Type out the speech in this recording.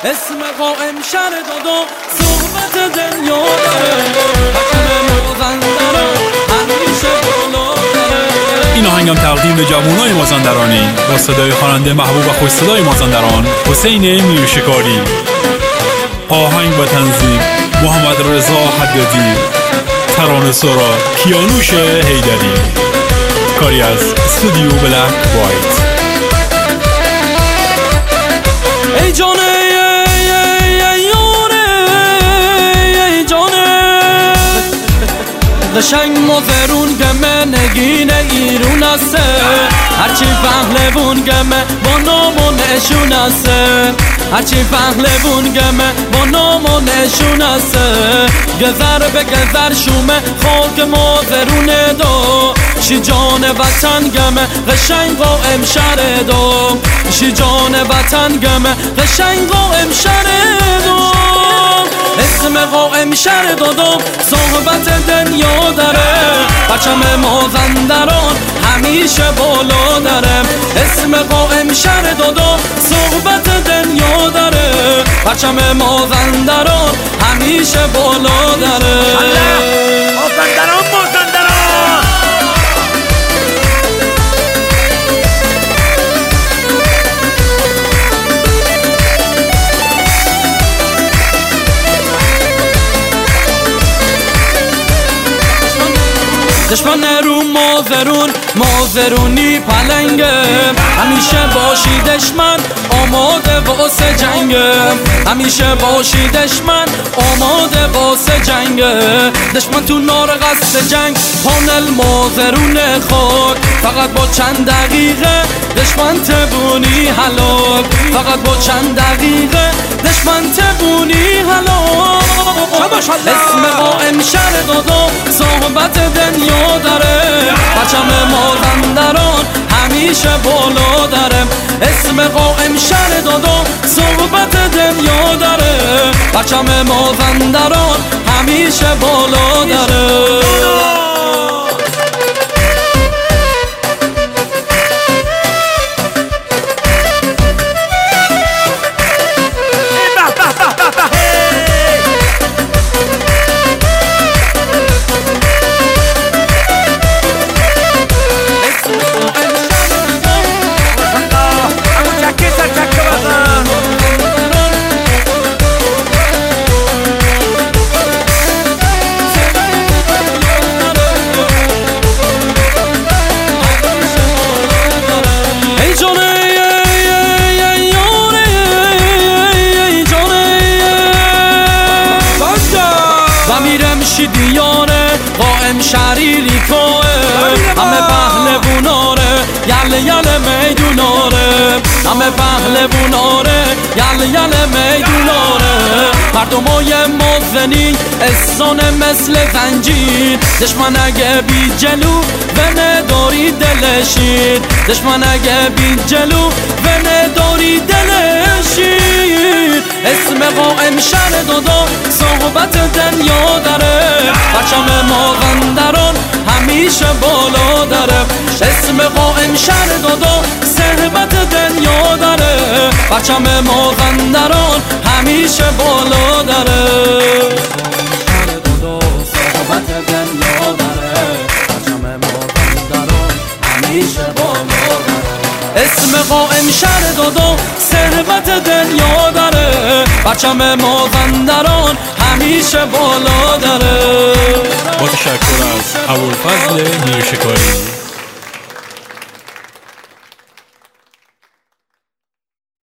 اسم قائم شهر دادو صحبت دنیا داره حکم مازندران همیشه بالا داره. این آهنگم تقدیم به جوانای مازندرانی با صدای خواننده محبوب و خوش صدای مازندران حسین میرشکاری. آهنگ و تنظیم محمد رضا حدادی، ترانه سرا کیانوش حیدری، کاری از استودیو بلک وایت. ای جانه ای یاره ای جانه قشنگ مفرون گمه نگین ایرون است هرچی پهلوون گمه با نام و نشون است هرچی پهلوون گمه با نام و نشون است گذر به گذر شومه خاک مفرون دو شی جان وطن گمه قشنگ قائم شهر دو شی جان وطن گمه قشنگ قائم شهر دو اسم قائم شهر دادم صحبت دنیا داره پرچم مازندران همیشه بالا داره اسم قائم شهر دادم صحبت دنیا داره پرچم مازندران همیشه بالا داره مازندران مازندران دشمن رو مازرونی پلنگه همیشه باشی دشمن آماده واسه جنگه همیشه باشی دشمن آماده واسه جنگه دشمن تو نار قصد جنگ پانل مازرون خاک فقط با چند دقیقه دشمن تبونی هلاک فقط با چند دقیقه دشمن تبونی هلاک اسم قائم شهر دادو صحبت دنیا داره پرچم مازندران همیشه بالا داره اسم قائم شهر دادو صحبت دنیا داره پرچم مازندران همیشه بالا داره. دیاره قائم شهری کوه همه پهلووناره یله میدوناره همه پهلووناره یله میدوناره مردمای مازنی استان مثل زنجیر دشمن اگه بی جلو و نداری دلشیر دشمن اگه بی جلو و نداری دلشیر اسم قائم شهر دادو صحبت دنیا داره پرچم مازندران همیشه بالا داره اسم قائم شهر دادو صحبت دنیا داره پرچم مازندران همیشه بالا داره صحبت دنیا داره پرچم مازندران همیشه بالا داره اسم قائم شهر دادو صحبت دنیا داره پرچم مازندران همیشه بالا داره. با تشکر از ابوالفضل میرشکاری.